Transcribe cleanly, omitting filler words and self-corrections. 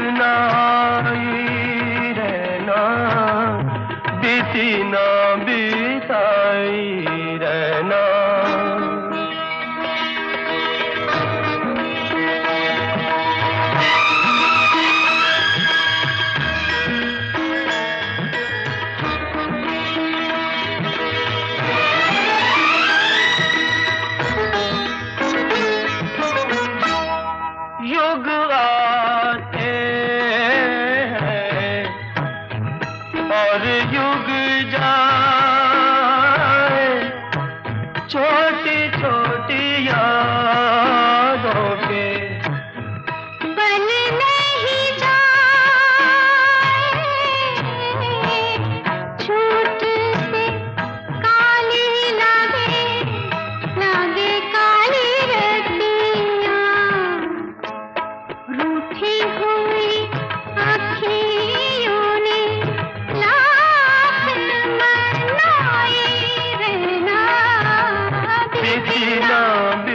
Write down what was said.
ना आई रहना, बीती ना बिताई रहना। युग आते हैं और युग जाए, छोटी छोटी यादों के बन नहीं जाए, छूट से काली लगे, लगे काली रतियाँ, रूठी हुई अखियों ने लाख मनाए रहना, बीती ना